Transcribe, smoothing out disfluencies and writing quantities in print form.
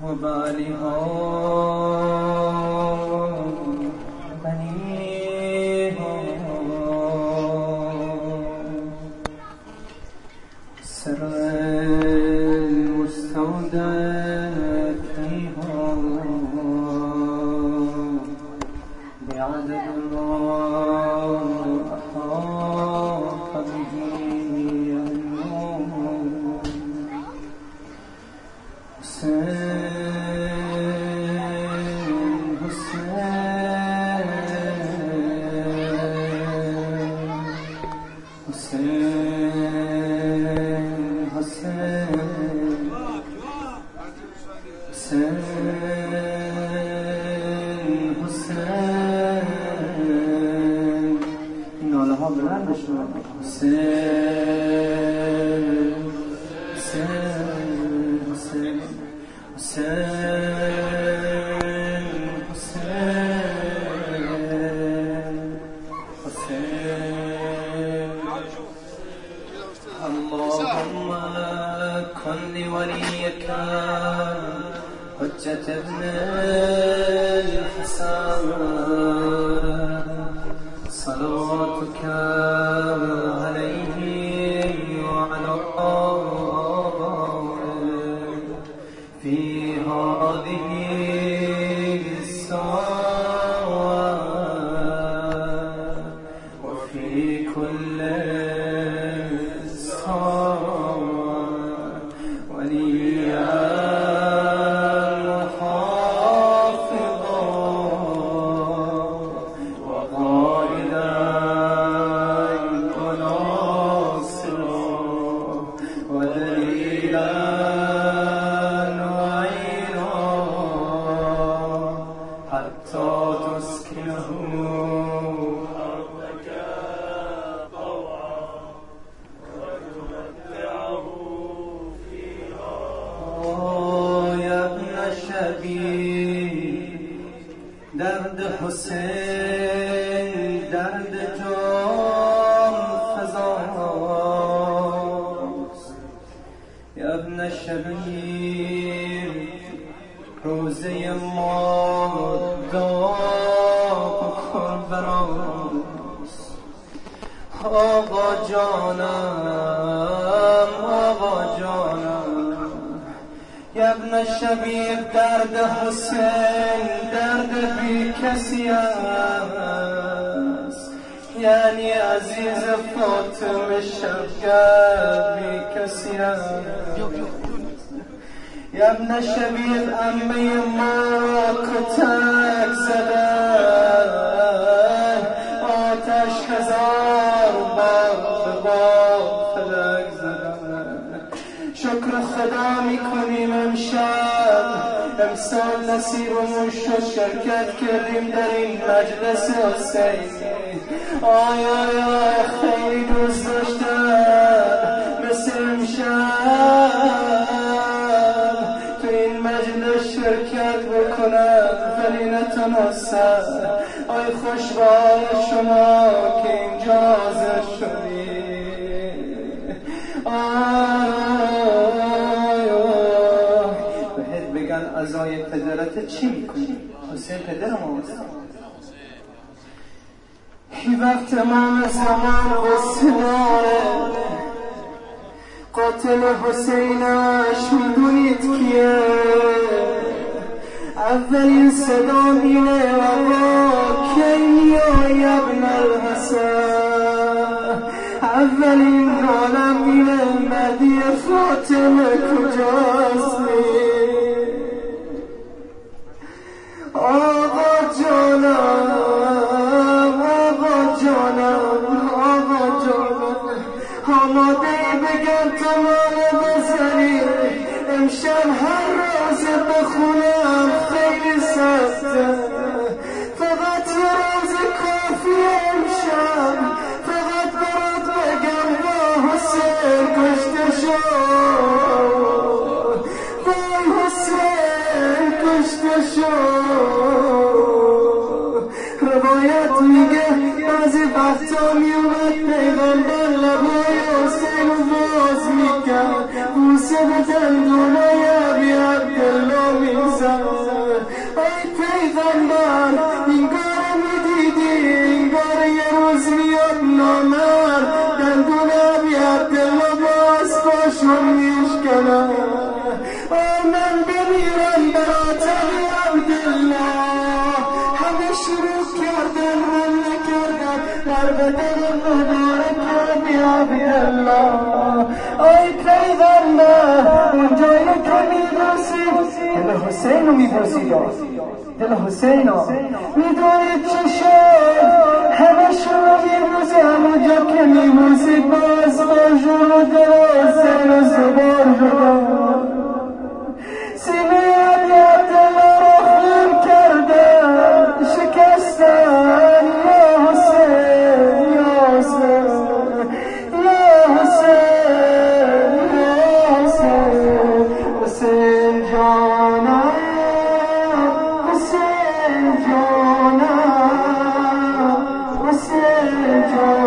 و بعلیها بنیها سر المستودع فيها بعدد ما أحاط به علمه ناله ها بلند شد اللهم كن لوليك حجة ابن الحسن صلواتك عليه وعلى الآباء في هذه الساعة وفي كل ساعة وليا درد حسین درد جان فزاست یا ابن شبیر روزه ما داغ کربلاست آقا جانم آقا جانم یا ابن شبیر درد حسین درد بی کسی است یعنی عزیز فاطمه شبگرد بی کسی است یا ابن شبیر عمه ما کتک زدن آتش هزار بار به باد فلک زدن شکر خدا میکنیم امسال نصیبمون شد شرکت کردیم در این مجلس حسین آیا خیلی دوست داشتم مثل امشب تو این مجلس شرکت بکنم ولی نتونستم آی خوش به شما که اینجا حاضر شدی ازای پدرت چی میکنی؟ حسین پدر ماست این وقت امام زمان بسیاره قاتل حسینش میدونید کیه اولین صدا اینه آقا کی یا ابن الحسن اولین نالم اینه مهدی فاطمه کجاست آقا جانم آقا جانم آقا جانم آماده بگم تو ماله بزنی امشب هر روز بخونم خیلی سخته فقط یه روز کافی امشب فقط برات بگم با حسین کشته شد با حسین کشته شد روایت میگه بعضی وقتا میومد پیغمبر لبای حسین رو باز میکرد بوسه به دندونای ابی عبدالله میکرد نامرد دندون بیاد دل و باز باشون میشکنم من بمیرم برات عبدالله همه شروع کردن هم نکردن در بدن مبارک عبدالله آی پیغمبر اون جایی که میبوسید دل حسین رو میبوسید دل حسین رو میدونید چی شد همه شروع میبوسید همونجا که میبوسید باز باشون و دل حسین رو زبار شدن سینه عبدالله رو خون کردن شکستن یا حسین یا حسین یا حسین یا حسین حسین جانم حسین جانم حسین جانم